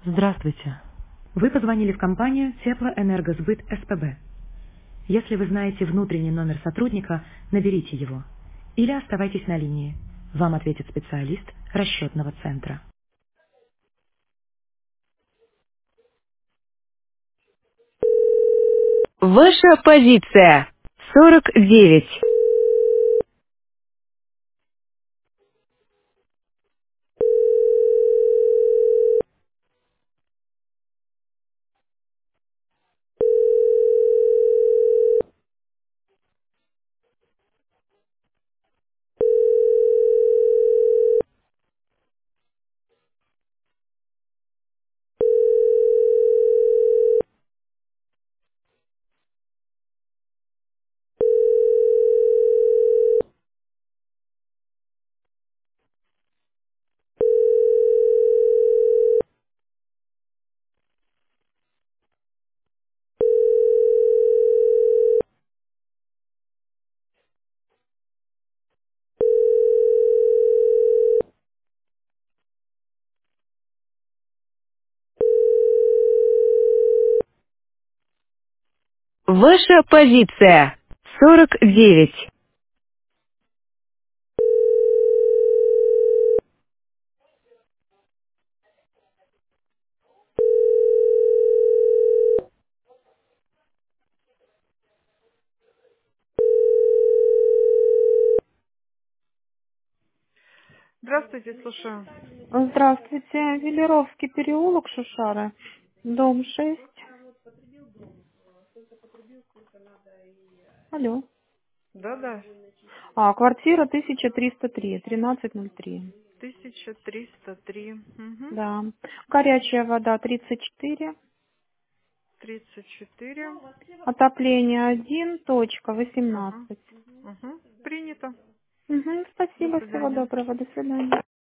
Здравствуйте. Вы позвонили в компанию Теплоэнергосбыт СПБ. Если вы знаете внутренний номер сотрудника, наберите его. Или оставайтесь на линии. Вам ответит специалист расчетного центра. Ваша позиция 49. Ваша позиция 49. Здравствуйте, слушаю. Здравствуйте. Велеровский переулок, Шушара. Дом 6. Алло. Да-да, Квартира 1303, 1303. 1303. Угу. Да. Горячая вода 34. 34. Отопление 1.18. Ага. Угу. Принято. Угу, До спасибо, всего свидания. доброго, до свидания.